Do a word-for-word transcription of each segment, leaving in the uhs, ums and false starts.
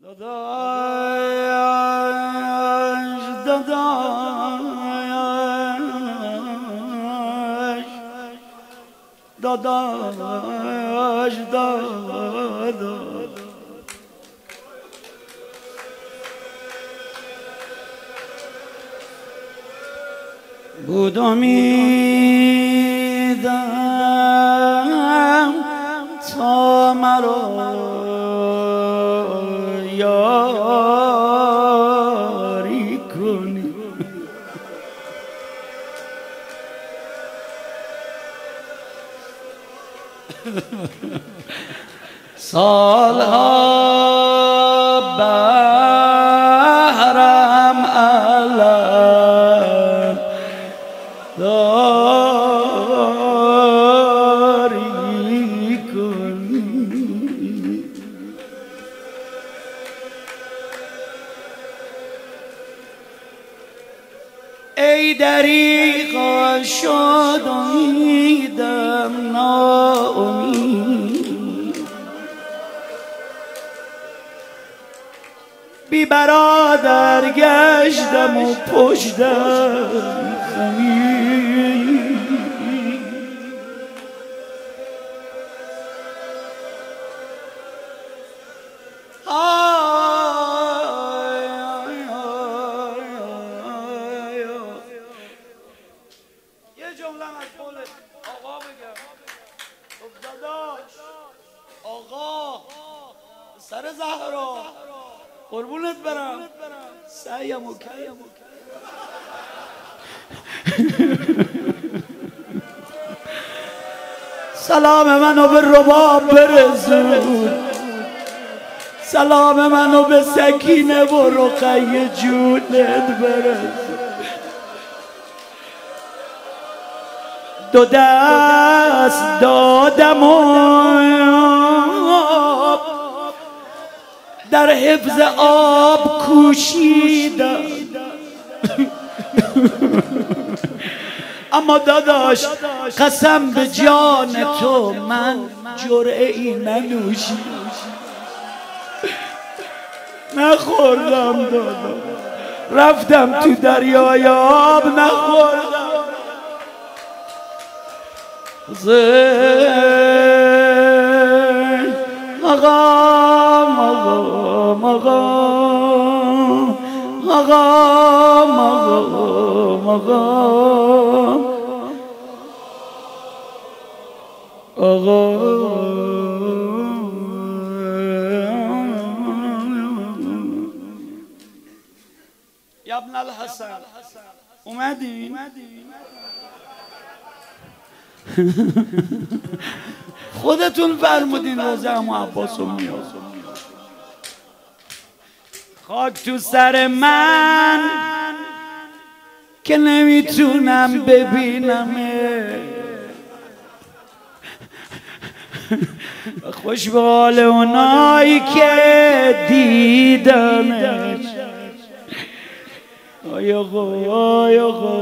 داداش داداش داداش داداش بود امیدم تا مرا یاری کنی سالها بهرم علم داری کنی ای دریغا شد امیدم ناامید بی برادر گشتم و پشتم خمید یه جمله از قول آقا بگم داداش آقا سر زهرا قربونت برم سعیم و کیم سلام منو به رباب برسون سلام منو به سکینه و رقیه جونت برسون دو دست دادم آب در حفظ آب کوشیدم اما داداش قسم به جان تو من جرعه ای ننوشیدم نخوردم داداش رفتم تو دریای آب نخوردم زین مقام مقام مقام مقام مقام آقا یا ابن الحسن اومدی؟ خودتون فرمودین روزه عمو عباس رو میاد خاک تو سر من که نمیتونم ببینمه خوش به حال اونایی که دیدنش آی آقا آی آقا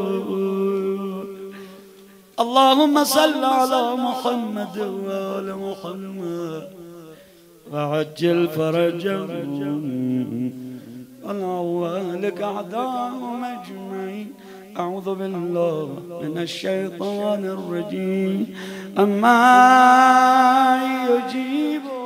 اللهم صل على محمد وآل محمد وعجل فرجهم ونولك أعداءهم أجمعين أعوذ بالله من الشيطان الرجيم أما يجيب